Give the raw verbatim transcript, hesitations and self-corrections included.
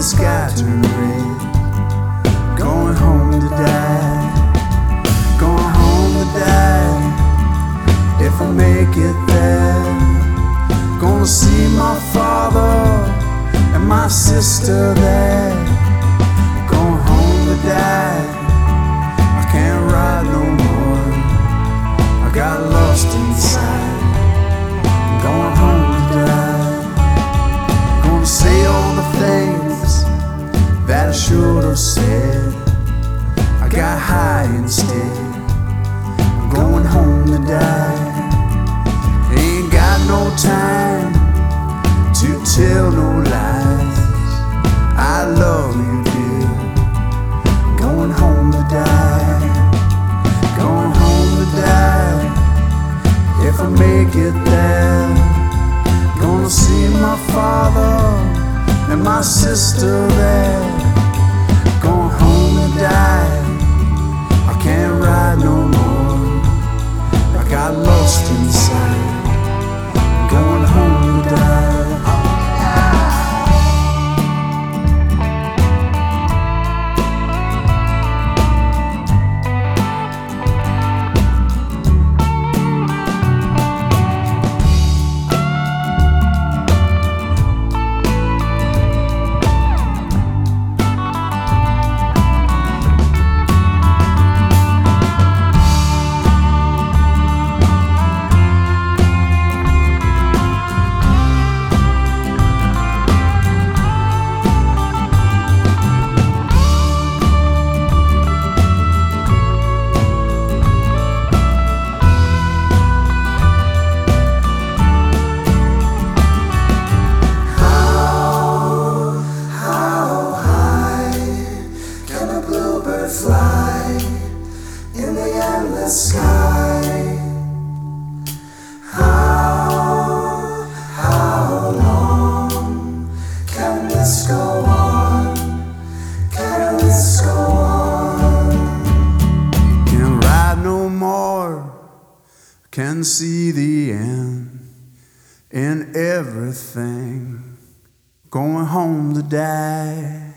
sky turn red. Going home to die, going home to die. If I make it there, gonna see my father and my sister there. Going home to die, I can't ride no more. I got lost inside, I'm going home to die. Gonna say all the things that I should have said. I got high instead, I'm going home to die. Ain't got no time to tell no lies. I love you, dear. Going home to die, going home to die. If I make it there, gonna see my father and my sister there. Going home to die, I can't ride no more. I got lost inside, going home to die. Fly in the endless sky. How, how long can this go on? Can this go on? Can't ride no more, can see the end in everything. Going home to die.